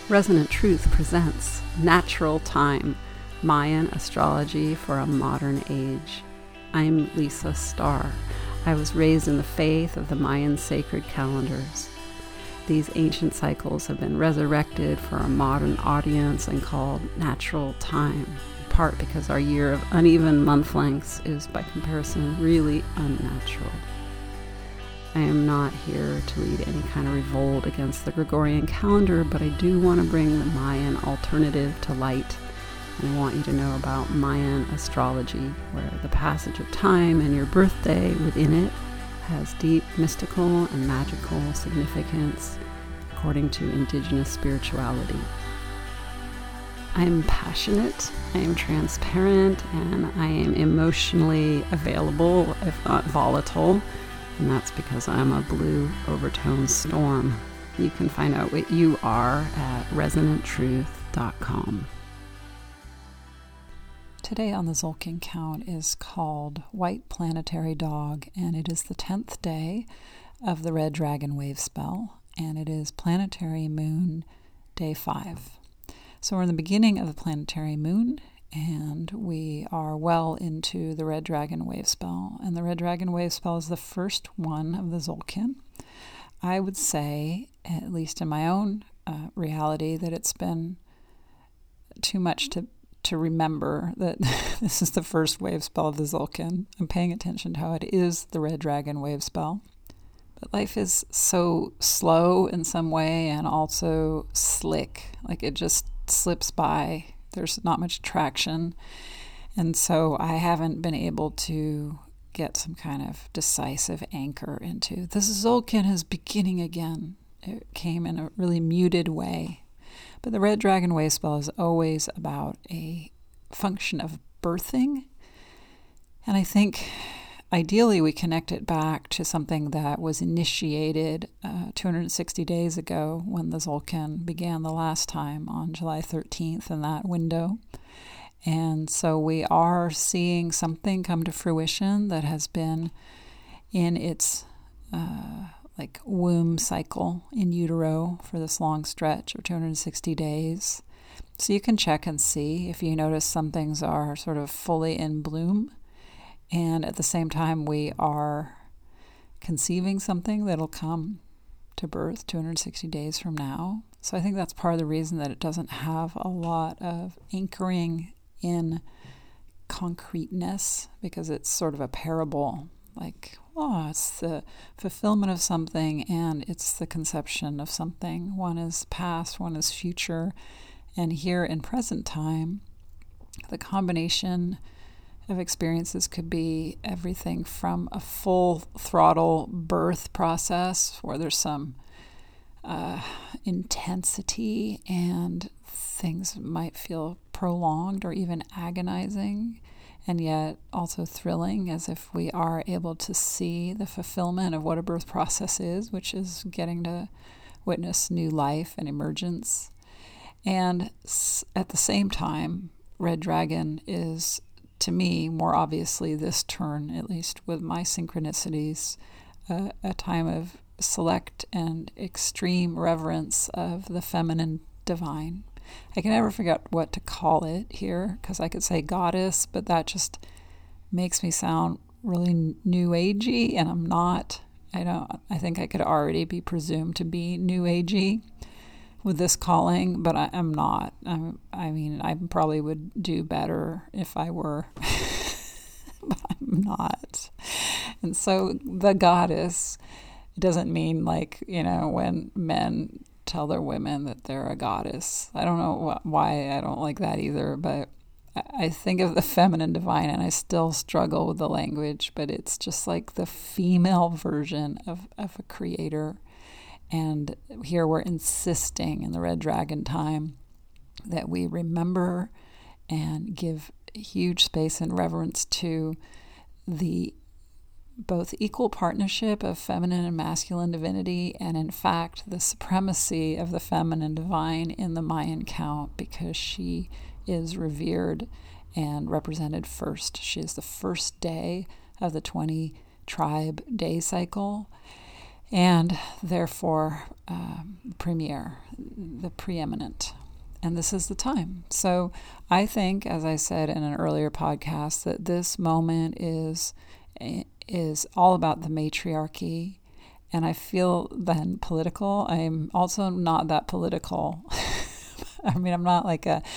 Resonant Truth presents Natural Time, Mayan Astrology for a Modern Age. I'm Lisa Starr. I was raised in the faith of the Mayan sacred calendars. These ancient cycles have been resurrected for a modern audience and called Natural Time, in part because our year of uneven month lengths is, by comparison, really unnatural. I am not here to lead any kind of revolt against the Gregorian calendar, but I do want to bring the Mayan alternative to light. And I want you to know about Mayan astrology, where the passage of time and your birthday within it has deep mystical and magical significance according to indigenous spirituality. I am passionate, I am transparent, and I am emotionally available, if not volatile. And that's because I'm a blue overtone storm. You can find out what you are at resonanttruth.com. Today on the Tzolk'in count is called White Planetary Dog, and it is the 10th day of the Red Dragon Wave spell, and it is Planetary Moon Day 5. So we're in the beginning of the Planetary Moon, and we are well into the Red Dragon Wave spell. And the Red Dragon Wave spell is the first one of the Tzolk'in. I would say, at least in my own reality, that it's been too much to remember that this is the first wave spell of the Tzolk'in. I'm paying attention to how it is the Red Dragon Wave spell. But life is so slow in some way and also slick. Like it just slips by. There's not much traction. And so I haven't been able to get some kind of decisive anchor into this Tzolk'in is beginning again. It came in a really muted way. But the Red Dragon Wave spell is always about a function of birthing. And I think ideally we connect it back to something that was initiated 260 days ago when the Tzolk'in began the last time on July 13th in that window. And so we are seeing something come to fruition that has been in its womb cycle in utero for this long stretch of 260 days. So you can check and see if you notice some things are sort of fully in bloom. And at the same time, we are conceiving something that'll come to birth 260 days from now. So I think that's part of the reason that it doesn't have a lot of anchoring in concreteness, because it's sort of a parable, like, it's the fulfillment of something and it's the conception of something. One is past, one is future. And here in present time, the combination of experiences could be everything from a full throttle birth process where there's some intensity and things might feel prolonged or even agonizing, and yet also thrilling, as if we are able to see the fulfillment of what a birth process is, which is getting to witness new life and emergence. And at the same time, Red Dragon is, to me, more obviously this turn, at least with my synchronicities, a time of select and extreme reverence of the feminine divine. I can never figure out what to call it here, because I could say goddess, but that just makes me sound really new agey, and I'm not. I think I could already be presumed to be new agey with this calling, but I'm not. I probably would do better if I were, but I'm not. And so the goddess doesn't mean when men tell their women that they're a goddess. I don't know why I don't like that either, but I think of the feminine divine and I still struggle with the language, but it's just like the female version of a creator. And here we're insisting in the Red Dragon time that we remember and give huge space and reverence to the both equal partnership of feminine and masculine divinity, and in fact the supremacy of the feminine divine in the Mayan count, because she is revered and represented first. She is the first day of the 20 tribe day cycle. and therefore premier, the preeminent. And this is the time. So I think, as I said in an earlier podcast, that this moment is all about the matriarchy. And I feel then political. I'm also not that political. I mean, I'm not like a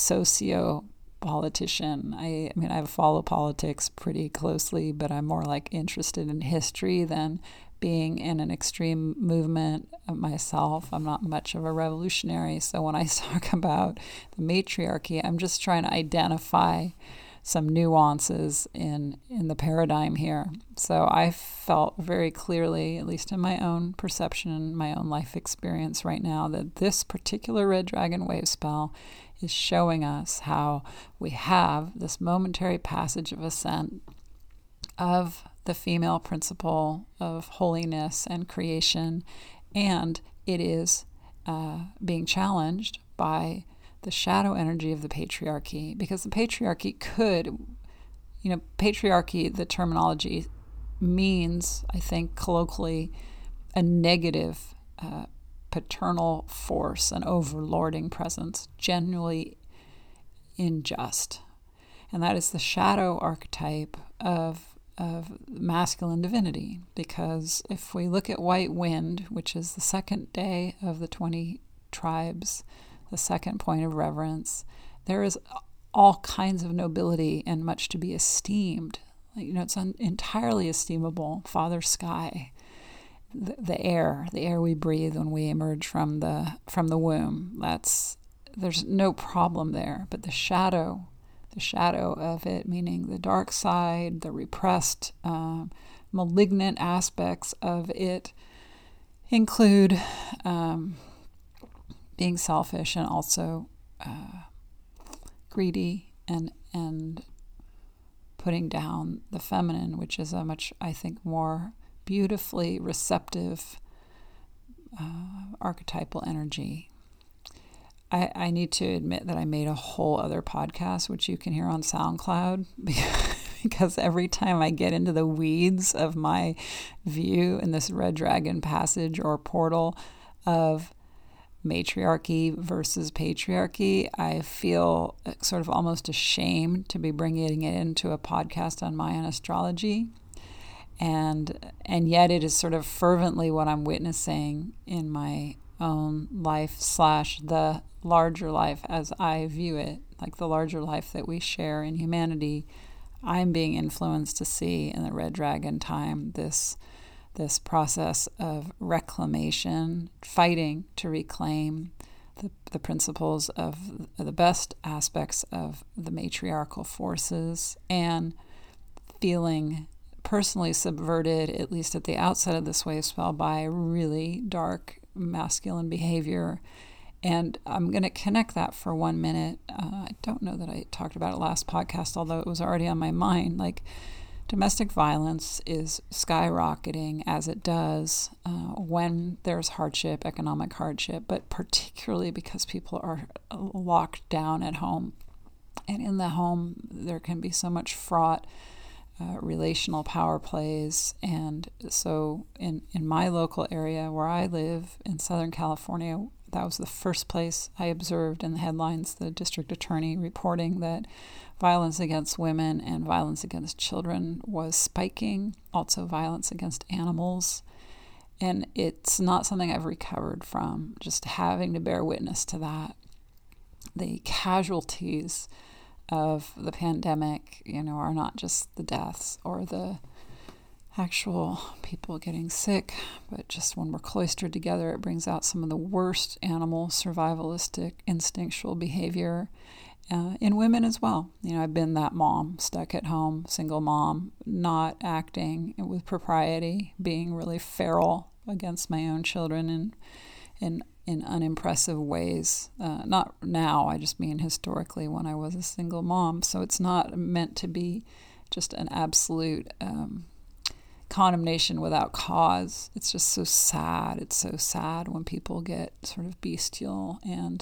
socio-politician. I mean, I follow politics pretty closely, but I'm more like interested in history than being in an extreme movement myself. I'm not much of a revolutionary. So when I talk about the matriarchy, I'm just trying to identify some nuances in the paradigm here. So I felt very clearly, at least in my own perception, my own life experience right now, that this particular Red Dragon wave spell is showing us how we have this momentary passage of ascent of the female principle of holiness and creation, and it is being challenged by the shadow energy of the patriarchy, because the patriarchy could, patriarchy, the terminology means, I think, colloquially, a negative paternal force, an overlording presence, genuinely unjust. And that is the shadow archetype of masculine divinity, because if we look at White Wind, which is the second day of the 20 tribes, the second point of reverence, there is all kinds of nobility and much to be esteemed. It's entirely esteemable. Father Sky, the air we breathe when we emerge from the womb. There's no problem there. But the shadow of it, meaning the dark side, the repressed, malignant aspects of it, include being selfish and also greedy and putting down the feminine, which is a much, I think, more beautifully receptive archetypal energy. I need to admit that I made a whole other podcast, which you can hear on SoundCloud, because every time I get into the weeds of my view in this Red Dragon passage or portal of matriarchy versus patriarchy, I feel sort of almost ashamed to be bringing it into a podcast on Mayan astrology. And yet it is sort of fervently what I'm witnessing in my own life / the larger life as I view it, like the larger life that we share in humanity. I'm being influenced to see in the Red Dragon time this process of reclamation, fighting to reclaim the principles of the best aspects of the matriarchal forces, and feeling personally subverted, at least at the outset of this wave spell, by really dark masculine behavior. And I'm going to connect that for 1 minute. I don't know that I talked about it last podcast, although it was already on my mind. Like, domestic violence is skyrocketing, as it does when there's hardship, economic hardship, but particularly because people are locked down at home. And in the home, there can be so much fraught relational power plays. And so in my local area where I live in Southern California, that was the first place I observed in the headlines, the district attorney reporting that violence against women and violence against children was spiking, also violence against animals. And it's not something I've recovered from, just having to bear witness to that. The casualties of the pandemic, are not just the deaths or the actual people getting sick, but just when we're cloistered together, it brings out some of the worst animal survivalistic instinctual behavior in women as well. I've been that mom, stuck at home, single mom, not acting with propriety, being really feral against my own children in unimpressive ways. Not now, I just mean historically when I was a single mom. So it's not meant to be just an absolute condemnation without cause. It's just so sad. It's so sad when people get sort of bestial and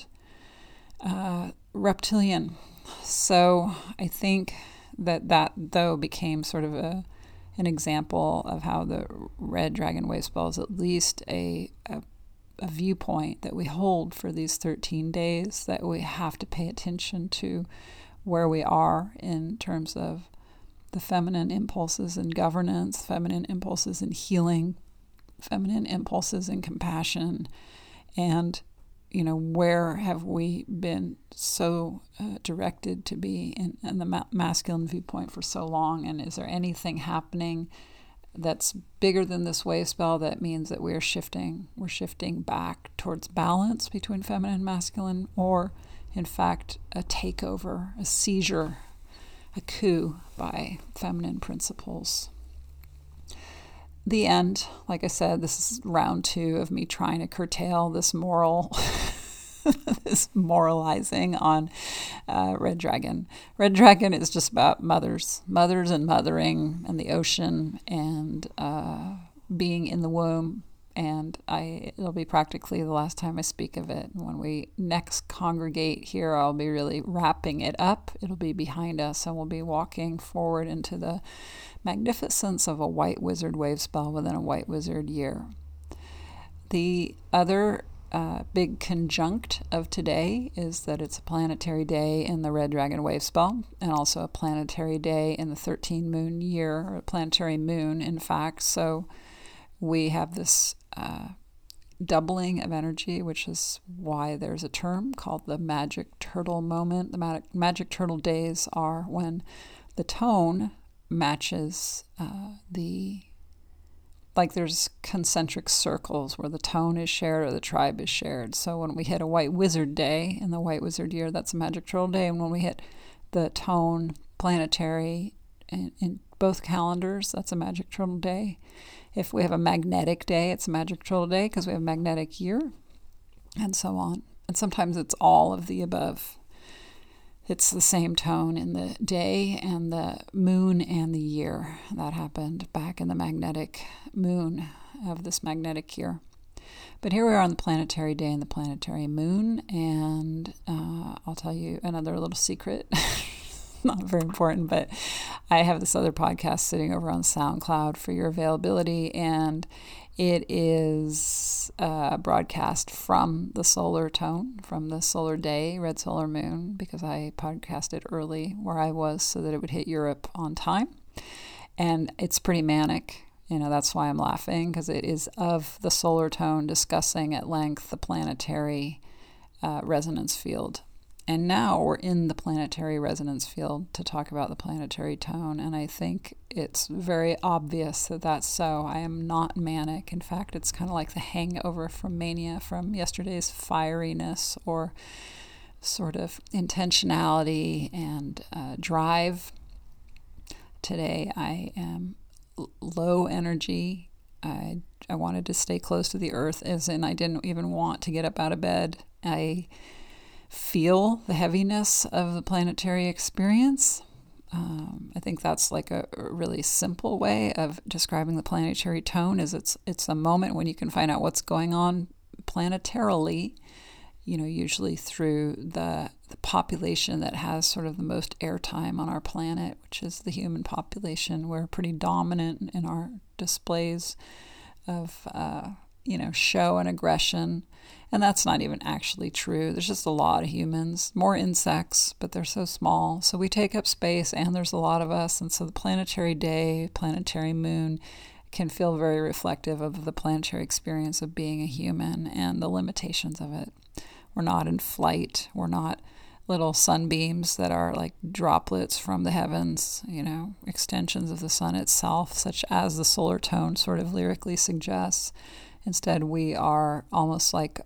reptilian. So I think that though became sort of an example of how the red dragon wave spell is at least a viewpoint that we hold for these 13 days, that we have to pay attention to where we are in terms of the feminine impulses in governance, feminine impulses in healing, feminine impulses in compassion, and where have we been so directed to be in the masculine viewpoint for so long, and is there anything happening that's bigger than this wave spell that means that we're shifting back towards balance between feminine and masculine, or in fact a takeover, a seizure, a coup by feminine principles. The end, like I said, this is round 2 of me trying to curtail this this moralizing on Red Dragon. Red Dragon is just about mothers and mothering and the ocean and being in the womb. And it'll be practically the last time I speak of it. When we next congregate here, I'll be really wrapping it up. It'll be behind us, and we'll be walking forward into the magnificence of a white wizard wave spell within a white wizard year. The other big conjunct of today is that it's a planetary day in the red dragon wave spell, and also a planetary day in the 13 moon year, or a planetary moon, in fact. So we have this doubling of energy, which is why there's a term called the magic turtle moment. The magic turtle days are when the tone matches there's concentric circles where the tone is shared or the tribe is shared. So when we hit a white wizard day in the white wizard year, that's a magic turtle day. And when we hit the tone planetary in both calendars, that's a magic turtle day. If we have a magnetic day, it's a magic turtle day because we have a magnetic year, and so on. And sometimes it's all of the above. It's the same tone in the day and the moon and the year. That happened back in the magnetic moon of this magnetic year. But here we are on the planetary day and the planetary moon, and I'll tell you another little secret. Not very important, but I have this other podcast sitting over on SoundCloud for your availability, and it is broadcast from the solar tone, from the solar day, red solar moon, because I podcasted early where I was so that it would hit Europe on time. And it's pretty manic. That's why I'm laughing, because it is of the solar tone discussing at length the planetary resonance field. And now we're in the planetary resonance field to talk about the planetary tone, and I think it's very obvious that that's so. I am not manic. In fact, it's kind of like the hangover from mania, from yesterday's fieriness or sort of intentionality and drive. Today I am low energy. I wanted to stay close to the earth, as in I didn't even want to get up out of bed. I feel the heaviness of the planetary experience. I think that's like a really simple way of describing the planetary tone. Is it's a moment when you can find out what's going on planetarily, usually through the population that has sort of the most airtime on our planet, which is the human population. We're pretty dominant in our displays of show and aggression. And that's not even actually true. There's just a lot of humans, more insects, but they're so small. So we take up space, and there's a lot of us. And so the planetary day, planetary moon can feel very reflective of the planetary experience of being a human and the limitations of it. We're not in flight. We're not little sunbeams that are like droplets from the heavens, extensions of the sun itself, such as the solar tone sort of lyrically suggests. Instead, we are almost like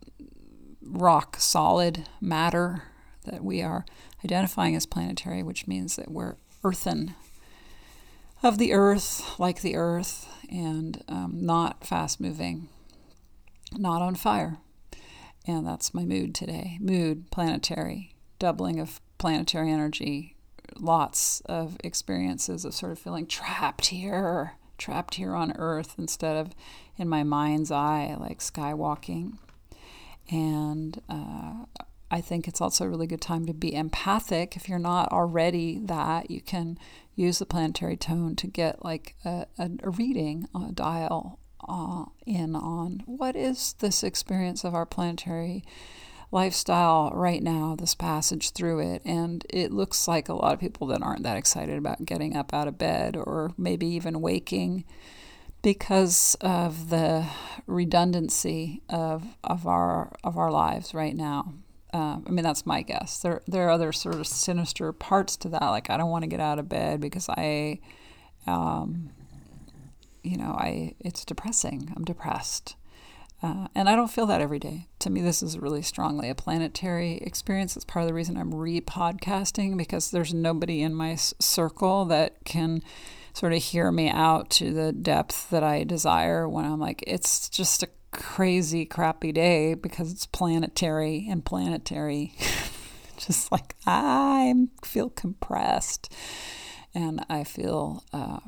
rock solid matter that we are identifying as planetary, which means that we're earthen, of the earth, like the earth, and not fast moving, not on fire. And that's my mood today. Mood, planetary, doubling of planetary energy, lots of experiences of sort of feeling trapped here on earth instead of in my mind's eye, like skywalking. And I think it's also a really good time to be empathic. If you're not already that, you can use the planetary tone to get like a reading, a dial in on what is this experience of our planetary lifestyle right now, this passage through it. And it looks like a lot of people that aren't that excited about getting up out of bed or maybe even waking because of the redundancy of our lives right now. I mean, that's my guess. There are other sort of sinister parts to that. Like, I don't want to get out of bed because it's depressing. I'm depressed. And I don't feel that every day. To me, this is really strongly a planetary experience. It's part of the reason I'm re-podcasting, because there's nobody in my circle that can sort of hear me out to the depth that I desire when I'm like, it's just a crazy, crappy day because it's planetary. Just like I feel compressed and I feel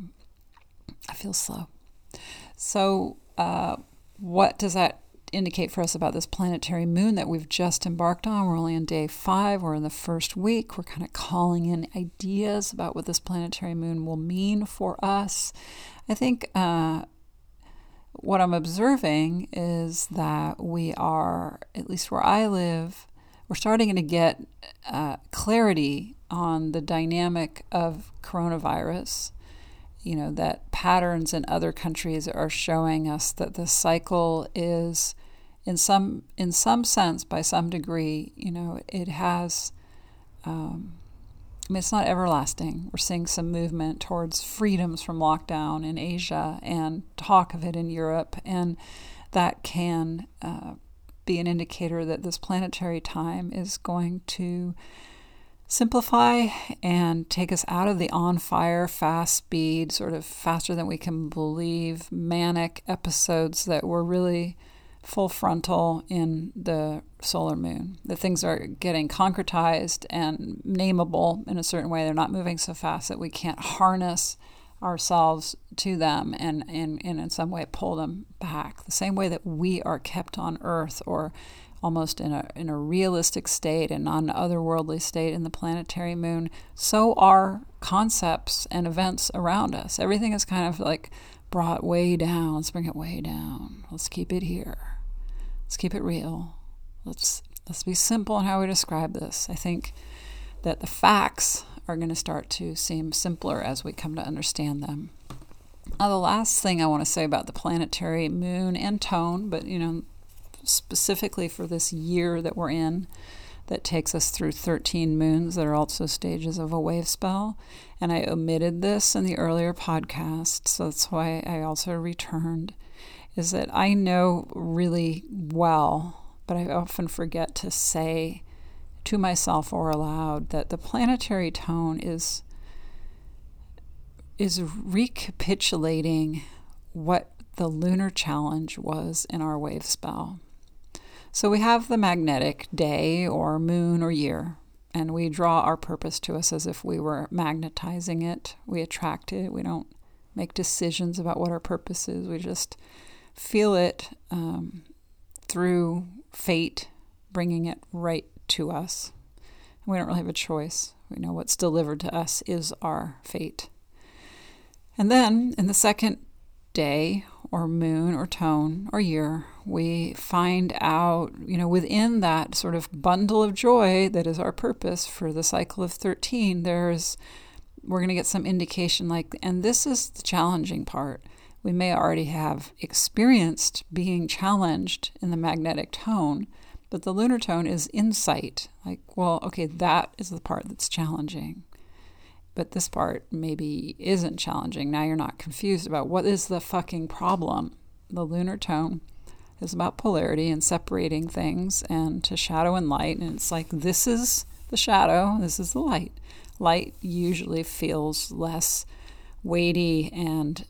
slow. So what does that indicate for us about this planetary moon that we've just embarked on? We're only on day 5. We're in the first week. We're kind of calling in ideas about what this planetary moon will mean for us. I think what I'm observing is that we are, at least where I live, we're starting to get clarity on the dynamic of coronavirus. You know, that patterns in other countries are showing us that the cycle is, in some sense, by some degree, you know, it has, it's not everlasting. We're seeing some movement towards freedoms from lockdown in Asia and talk of it in Europe, and that can be an indicator that this planetary time is going to simplify and take us out of the on-fire, fast speed, sort of faster than we can believe, manic episodes that were really full frontal in the solar moon. The things are getting concretized and nameable in a certain way. They're not moving so fast that we can't harness ourselves to them and in some way pull them back. The same way that we are kept on Earth, or almost in a realistic state and not an otherworldly state in the planetary moon, so are concepts and events around us. Everything is kind of like brought way down. Let's bring it way down. Let's keep it here. Let's keep it real. Let's be simple in how we describe this. I think that the facts are going to start to seem simpler as we come to understand them. Now, the last thing I want to say about the planetary moon and tone, but specifically for this year that we're in, that takes us through 13 moons that are also stages of a wave spell. And I omitted this in the earlier podcast, so that's why I also returned, is that I know really well, but I often forget to say to myself or aloud, that the planetary tone is recapitulating what the lunar challenge was in our wave spell. So we have the magnetic day or moon or year, and we draw our purpose to us as if we were magnetizing it. We attract it. We don't make decisions about what our purpose is. We just feel it through fate, bringing it right to us. And we don't really have a choice. We know what's delivered to us is our fate. And then in the second day or moon or tone or year, we find out, within that sort of bundle of joy that is our purpose for the cycle of 13, we're going to get some indication and this is the challenging part. We may already have experienced being challenged in the magnetic tone, but the lunar tone is insight. That is the part that's challenging. But this part maybe isn't challenging. Now you're not confused about what is the fucking problem. The lunar tone is about polarity and separating things and to shadow and light. And it's like, this is the shadow, this is the light. Light usually feels less weighty and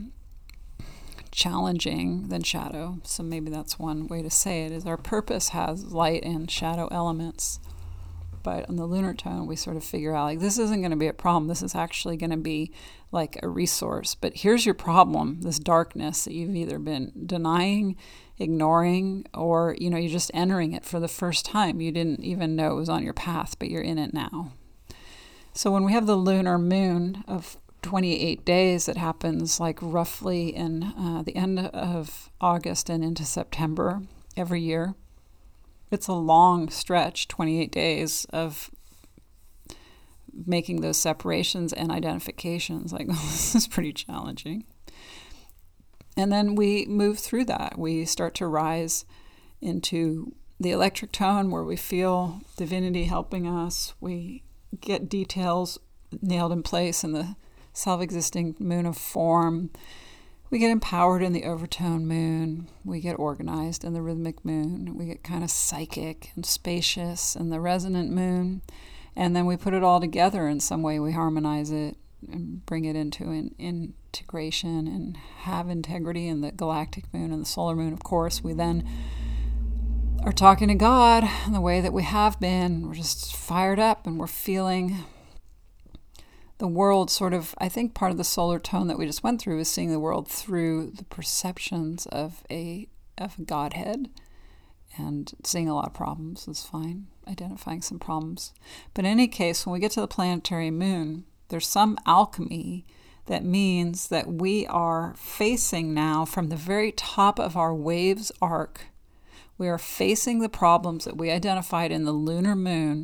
challenging than shadow. So maybe that's one way to say it, is our purpose has light and shadow elements. But on the lunar tone, we sort of figure out, like, this isn't going to be a problem. This is actually going to be like a resource. But here's your problem, this darkness that you've either been denying, ignoring, or, you're just entering it for the first time. You didn't even know it was on your path, but you're in it now. So when we have the lunar moon of 28 days, it happens like roughly in the end of August and into September every year. It's a long stretch, 28 days of making those separations and identifications. Like, this is pretty challenging. And then we move through that. We start to rise into the electric tone where we feel divinity helping us. We get details nailed in place in the self-existing moon of form. We get empowered in the overtone moon. We get organized in the rhythmic moon. We get kind of psychic and spacious in the resonant moon. And then we put it all together in some way. We harmonize it and bring it into an integration and have integrity in the galactic moon and the solar moon. Of course, we then are talking to God in the way that we have been. We're just fired up and we're feeling the world sort of, I think part of the solar tone that we just went through is seeing the world through the perceptions of a Godhead, and seeing a lot of problems is fine, identifying some problems. But in any case, when we get to the planetary moon, there's some alchemy that means that we are facing now from the very top of our waves arc. We are facing the problems that we identified in the lunar moon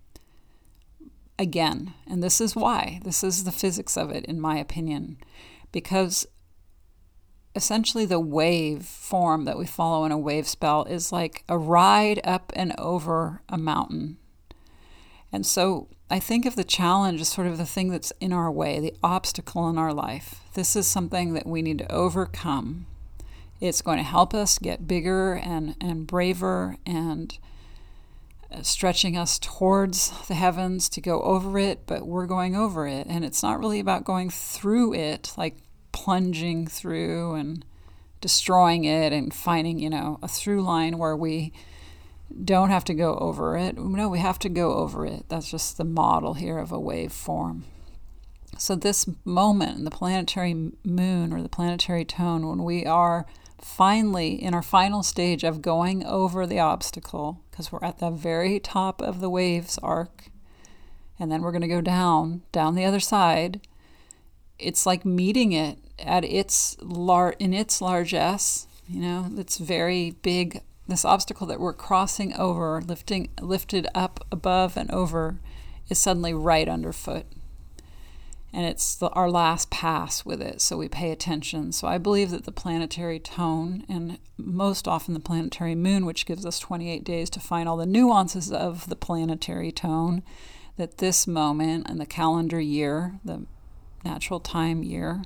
again. And this is why. This is the physics of it, in my opinion. Because essentially the wave form that we follow in a wave spell is like a ride up and over a mountain. And so I think of the challenge as sort of the thing that's in our way, the obstacle in our life. This is something that we need to overcome. It's going to help us get bigger and braver and stretching us towards the heavens to go over it, but we're going over it. And it's not really about going through it, like plunging through and destroying it and finding, a through line where we don't have to go over it. No, we have to go over it. That's just the model here of a wave form. So this moment in the planetary moon or the planetary tone, when we are finally in our final stage of going over the obstacle, because we're at the very top of the waves arc, and then we're going to go down the other side. It's like meeting it at in its largesse. It's very big. This obstacle that we're crossing over, lifted up above and over, is suddenly right underfoot. And it's our last pass with it, so we pay attention. So I believe that the planetary tone, and most often the planetary moon, which gives us 28 days to find all the nuances of the planetary tone, that this moment in the calendar year, the natural time year,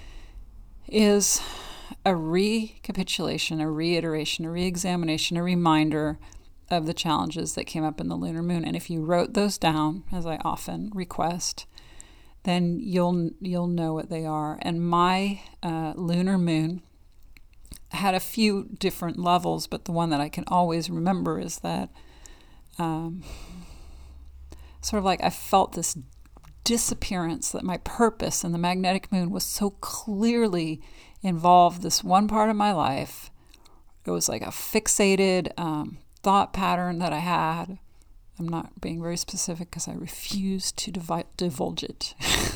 is a recapitulation, a reiteration, a reexamination, a reminder of the challenges that came up in the lunar moon. And if you wrote those down, as I often request, then you'll know what they are. And my lunar moon had a few different levels, but the one that I can always remember is that sort of like I felt this disappearance, that my purpose in the magnetic moon was so clearly involved this one part of my life. It was like a fixated thought pattern that I had. I'm not being very specific because I refuse to divulge it.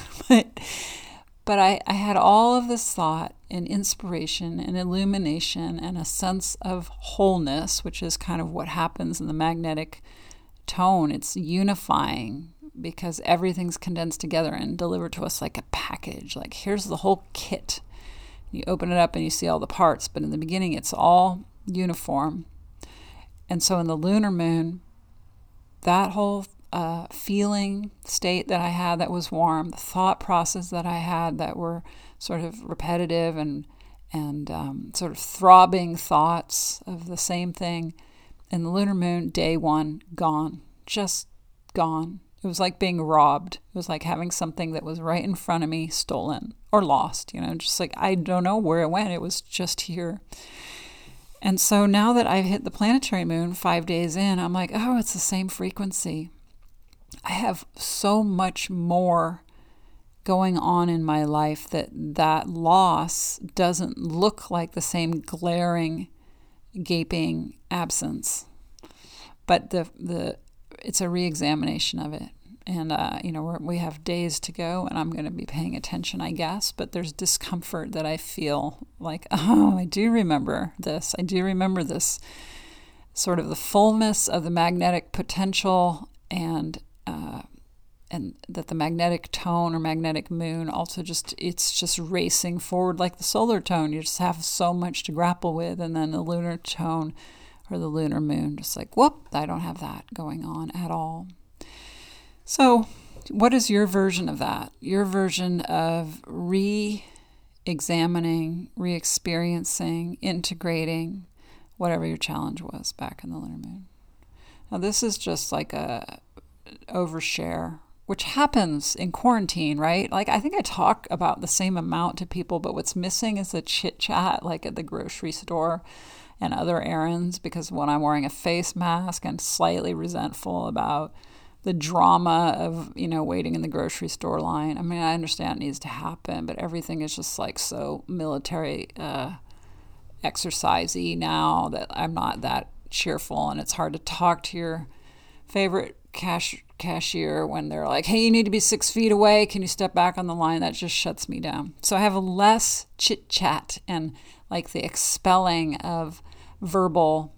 But I had all of this thought and inspiration and illumination and a sense of wholeness, which is kind of what happens in the magnetic tone. It's unifying because everything's condensed together and delivered to us like a package. Like, here's the whole kit. You open it up and you see all the parts, but in the beginning it's all uniform. And so in the lunar moon, that whole feeling state that I had that was warm, the thought process that I had that were sort of repetitive and sort of throbbing thoughts of the same thing, in the lunar moon, day one, gone, just gone. It was like being robbed. It was like having something that was right in front of me stolen or lost, just like I don't know where it went. It was just here. And so now that I've hit the planetary moon 5 days in, I'm like, oh, it's the same frequency. I have so much more going on in my life that loss doesn't look like the same glaring, gaping absence. But it's a re-examination of it. And, we have days to go, and I'm going to be paying attention, I guess. But there's discomfort that I feel like, oh, I do remember this. I do remember this sort of the fullness of the magnetic potential, and that the magnetic tone or magnetic moon also it's just racing forward like the solar tone. You just have so much to grapple with. And then the lunar tone or the lunar moon, just like, whoop, I don't have that going on at all. So what is your version of that? Your version of re-examining, re-experiencing, integrating whatever your challenge was back in the lunar moon. Now this is just like a overshare, which happens in quarantine, right? Like, I think I talk about the same amount to people, but what's missing is the chit chat, like at the grocery store and other errands, because when I'm wearing a face mask and slightly resentful about the drama of, waiting in the grocery store line. I mean, I understand it needs to happen, but everything is just like so military exercise-y now that I'm not that cheerful, and it's hard to talk to your favorite cashier when they're like, hey, you need to be 6 feet away. Can you step back on the line? That just shuts me down. So I have a less chit chat and like the expelling of verbal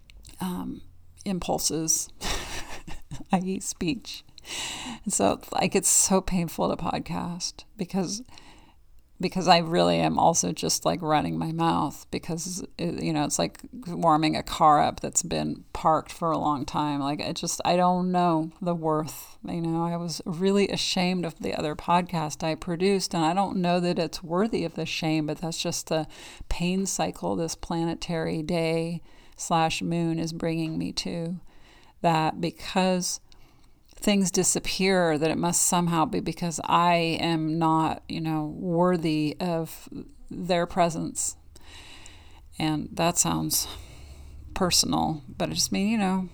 impulses, i.e. speech. And so like it's so painful to podcast because I really am also just like running my mouth because, it's like warming a car up that's been parked for a long time. Like I don't know the worth. I was really ashamed of the other podcast I produced, and I don't know that it's worthy of the shame, but that's just the pain cycle this planetary day/moon is bringing me to. That because things disappear, that it must somehow be because I am not, worthy of their presence. And that sounds personal, but I just mean,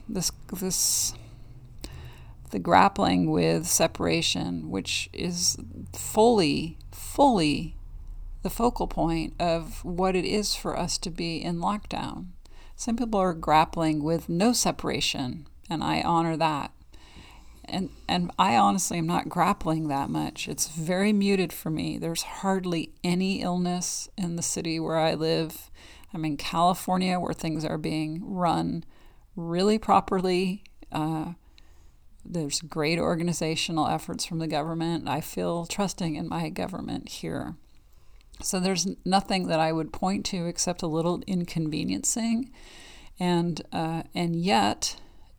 the grappling with separation, which is fully the focal point of what it is for us to be in lockdown. Some people are grappling with no separation, and I honor that. And I honestly am not grappling that much. It's very muted for me. There's hardly any illness in the city where I live. I'm in California, where things are being run really properly. There's great organizational efforts from the government. I feel trusting in my government here. So there's nothing that I would point to except a little inconveniencing. And yet,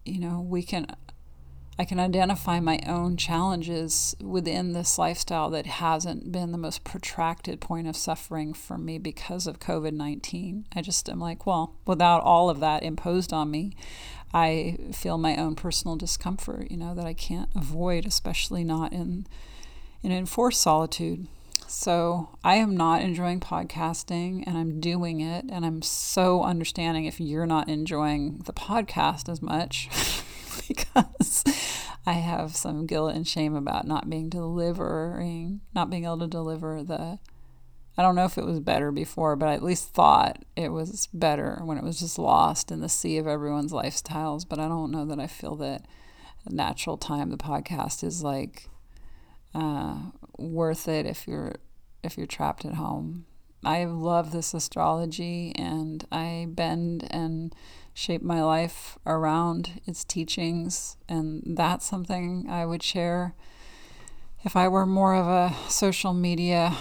I can identify my own challenges within this lifestyle that hasn't been the most protracted point of suffering for me because of COVID-19. I just am like, well, without all of that imposed on me, I feel my own personal discomfort, that I can't avoid, especially not in enforced solitude. So I am not enjoying podcasting, and I'm doing it, and I'm so understanding if you're not enjoying the podcast as much because I have some guilt and shame about not being able to deliver I don't know if it was better before, but I at least thought it was better when it was just lost in the sea of everyone's lifestyles. But I don't know that I feel that the natural time the podcast is like worth it if you're trapped at home. I love this astrology, and I bend and shape my life around its teachings, and that's something I would share if I were more of a social media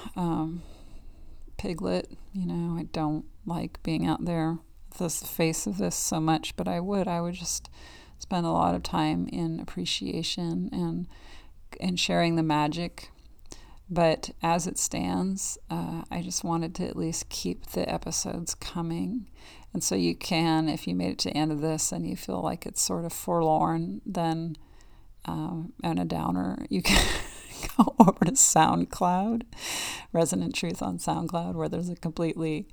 piglet. I don't like being out there with the face of this so much, but I would just spend a lot of time in appreciation and sharing the magic. But as it stands, I just wanted to at least keep the episodes coming. And so you can, if you made it to the end of this and you feel like it's sort of forlorn, then, and a downer, you can go over to SoundCloud, Resonant Truth on SoundCloud, where there's a completely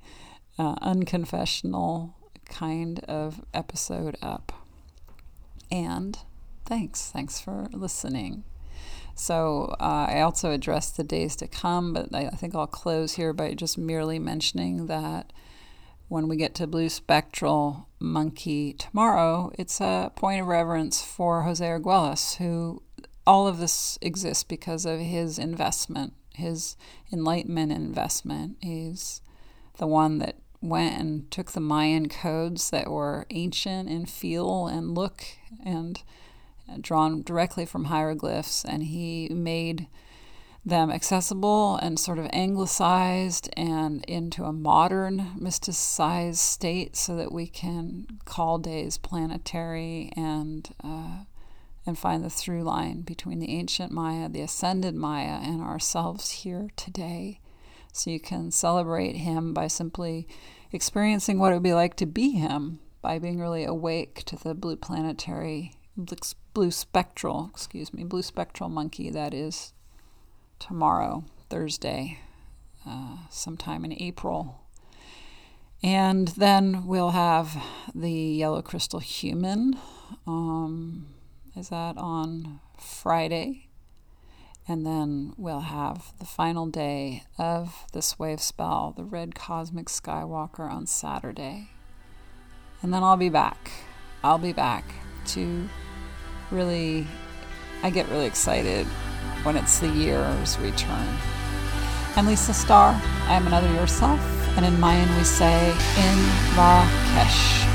unconfessional kind of episode up. And Thanks for listening. So I also addressed the days to come, but I think I'll close here by just merely mentioning that when we get to Blue Spectral Monkey tomorrow, it's a point of reverence for Jose Arguelles, who all of this exists because of his investment, his Enlightenment investment. He's the one that went and took the Mayan codes that were ancient in feel and look and drawn directly from hieroglyphs, and he made them accessible and sort of anglicized and into a modern mysticized state so that we can call days planetary and find the through line between the ancient Maya, the ascended Maya, and ourselves here today. So you can celebrate him by simply experiencing what it would be like to be him, by being really awake to the blue spectral monkey that is tomorrow, Thursday, sometime in April. And then we'll have the yellow crystal human. Is that on Friday? And then we'll have the final day of this wave spell, the red cosmic skywalker, on Saturday. And then I'll be back. To really, I get really excited when it's the year's return. I'm Lisa Starr. I am another yourself, and in Mayan we say, In La Kesh.